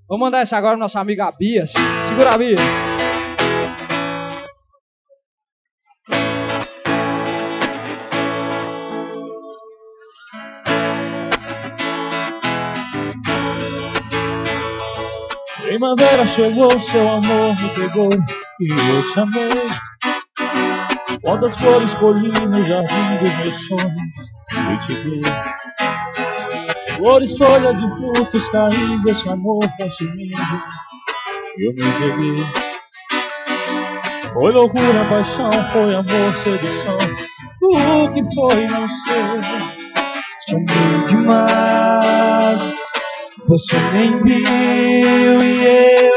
Vou mandar essa agora pro nosso amigo Abias. Segura a Bia. Primavera chegou, seu amor me pegou e eu te amei. Quantas flores colhi no jardim dos meus sonhos e te dei. Flores, folhas e frutos caindo, esse amor consumindo, eu me entreguei. Foi loucura, paixão, foi amor, sedução, o que foi não sei. Te amei demais, você nem viu e eu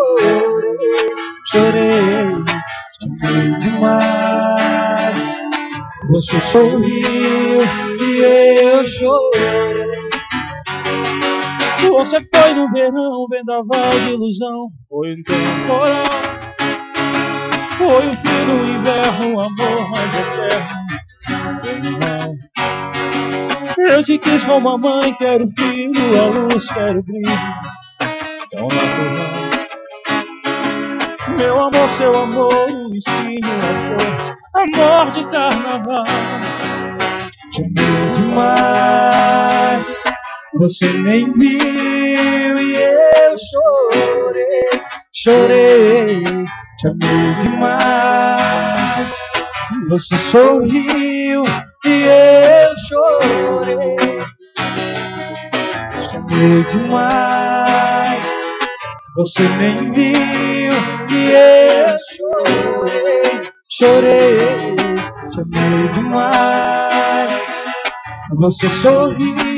chorei. Te amei demais, você sorriu e eu chorei. Você foi no verão, vendaval de ilusão, foi um temporal. Foi o fim do inverno, o amor mais eterno. Eu te quis como a mãe, quero filho, a luz, quero brilho, tão natural. Meu amor, seu amor, o espinho, a flor, amor de carnaval. Te amei demais, você nem viu e eu chorei. Te amei demais, você sorriu e eu chorei. Te amei demais, você nem viu e eu chorei. Te amei demais, você sorriu